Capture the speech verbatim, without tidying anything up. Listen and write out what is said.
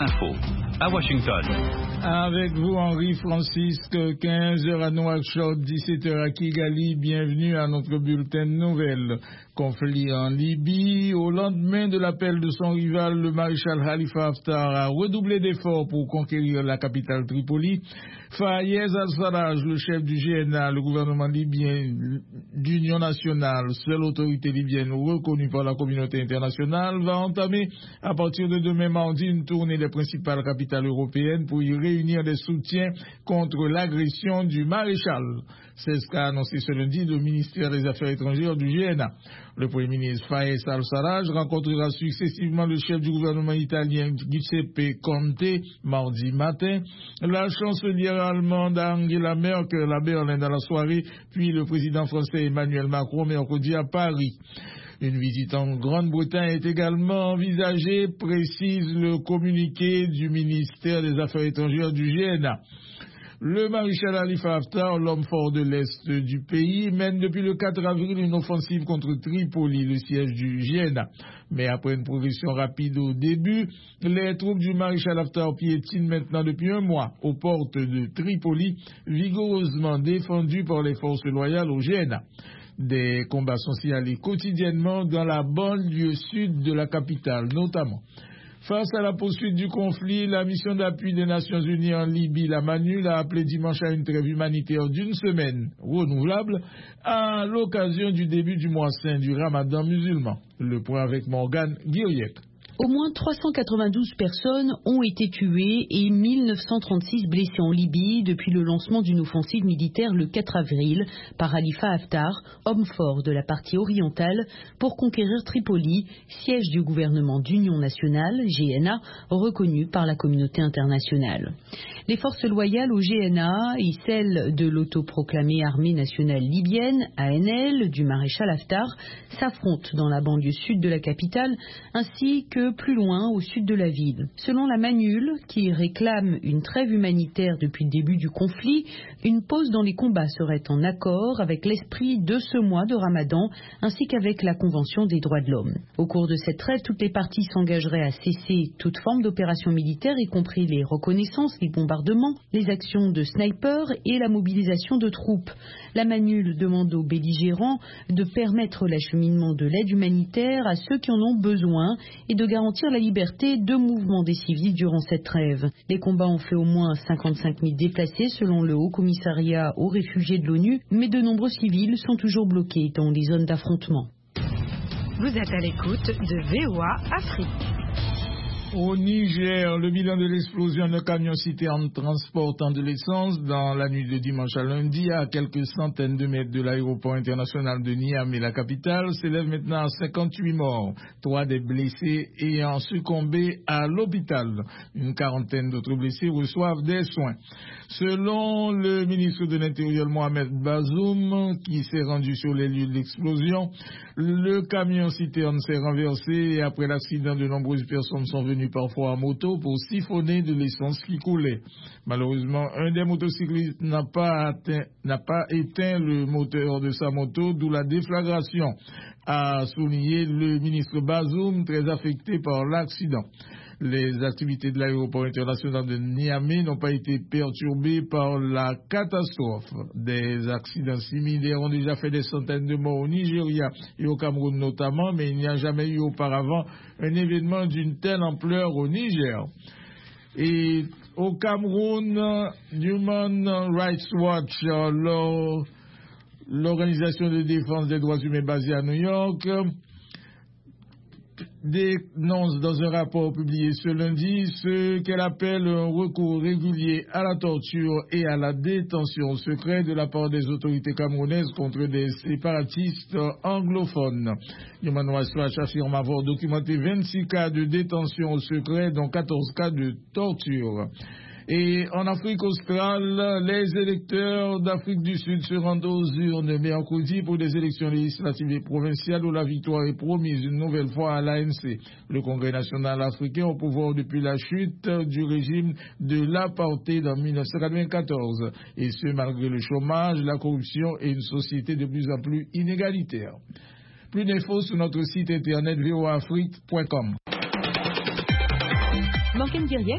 Info à Washington. Avec vous, Henri Francisque, quinze heures à Nouakchott, dix-sept heures à Kigali. Bienvenue à notre bulletin de nouvelles. Conflit en Libye. Au lendemain de l'appel de son rival, le maréchal Khalifa Haftar a redoublé d'efforts pour conquérir la capitale Tripoli. Fayez al-Sarraj, le chef du G N A, le gouvernement libyen d'union nationale, seule autorité libyenne reconnue par la communauté internationale, va entamer à partir de demain mardi une tournée des principales capitales européennes pour y réunir des soutiens contre l'agression du maréchal. C'est ce qu'a annoncé ce lundi le ministère des Affaires étrangères du G N A. Le Premier ministre Fayez al-Sarraj rencontrera successivement le chef du gouvernement italien Giuseppe Conte mardi matin, la chancelière allemande Angela Merkel à Berlin dans la soirée, puis le président français Emmanuel Macron mercredi à Paris. Une visite en Grande-Bretagne est également envisagée, précise le communiqué du ministère des Affaires étrangères du G N A. Le maréchal Khalifa Haftar, l'homme fort de l'Est du pays, mène depuis le quatre avril une offensive contre Tripoli, le siège du G N A. Mais après une progression rapide au début, les troupes du maréchal Haftar piétinent maintenant depuis un mois aux portes de Tripoli, vigoureusement défendues par les forces loyales au G N A. Des combats sont signalés quotidiennement dans la banlieue sud de la capitale, notamment. Face à la poursuite du conflit, la mission d'appui des Nations Unies en Libye, la MANUL, a appelé dimanche à une trêve humanitaire d'une semaine renouvelable à l'occasion du début du mois saint du Ramadan musulman. Le point avec Morgane Guiriec. Au moins trois cent quatre-vingt-douze personnes ont été tuées et mille neuf cent trente-six blessées en Libye depuis le lancement d'une offensive militaire le quatre avril par Khalifa Haftar, homme fort de la partie orientale, pour conquérir Tripoli, siège du gouvernement d'union nationale, G N A, reconnu par la communauté internationale. Les forces loyales au G N A et celles de l'autoproclamée armée nationale libyenne, A N L, du maréchal Haftar, s'affrontent dans la banlieue sud de la capitale, ainsi que plus loin au sud de la ville. Selon la MANUL, qui réclame une trêve humanitaire depuis le début du conflit, une pause dans les combats serait en accord avec l'esprit de ce mois de Ramadan, ainsi qu'avec la Convention des droits de l'homme. Au cours de cette trêve, toutes les parties s'engageraient à cesser toute forme d'opération militaire, y compris les reconnaissances, les bombardements, les actions de snipers et la mobilisation de troupes. La MANUL demande aux belligérants de permettre l'acheminement de l'aide humanitaire à ceux qui en ont besoin et de garantir la liberté de mouvement des civils durant cette trêve. Les combats ont fait au moins cinquante-cinq mille déplacés selon le Haut Commissariat aux réfugiés de l'ONU, mais de nombreux civils sont toujours bloqués dans les zones d'affrontement. Vous êtes à l'écoute de V O A Afrique. Au Niger, le bilan de l'explosion d'un camion-citerne transportant de l'essence dans la nuit de dimanche à lundi à quelques centaines de mètres de l'aéroport international de Niamey, la capitale, s'élève maintenant à cinquante-huit morts, trois des blessés ayant succombé à l'hôpital. Une quarantaine d'autres blessés reçoivent des soins. Selon le ministre de l'Intérieur Mohamed Bazoum, qui s'est rendu sur les lieux de l'explosion, le camion-citerne s'est renversé et après l'accident, de nombreuses personnes sont venues parfois en moto pour siphonner de l'essence qui coulait. Malheureusement, un des motocyclistes n'a pas, atteint, n'a pas éteint le moteur de sa moto, d'où la déflagration, a souligné le ministre Bazoum, très affecté par l'accident. Les activités de l'aéroport international de Niamey n'ont pas été perturbées par la catastrophe. Des accidents similaires ont déjà fait des centaines de morts au Nigeria et au Cameroun notamment, mais il n'y a jamais eu auparavant un événement d'une telle ampleur au Niger. Et au Cameroun, Human Rights Watch, l'organisation de défense des droits humains basée à New York, dénonce dans un rapport publié ce lundi ce qu'elle appelle un recours régulier à la torture et à la détention secrète de la part des autorités camerounaises contre des séparatistes anglophones. Human Rights Watch affirme avoir documenté vingt-six cas de détention au secret, dont quatorze cas de torture. Et en Afrique australe, les électeurs d'Afrique du Sud se rendent aux urnes mercredi pour des élections législatives et provinciales où la victoire est promise une nouvelle fois à l'A N C, le Congrès national africain au pouvoir depuis la chute du régime de l'apartheid en mille neuf cent quatre-vingt-quatorze. Et ce, malgré le chômage, la corruption et une société de plus en plus inégalitaire. Plus d'infos sur notre site internet v o a afrique point com. Blanquem Diriec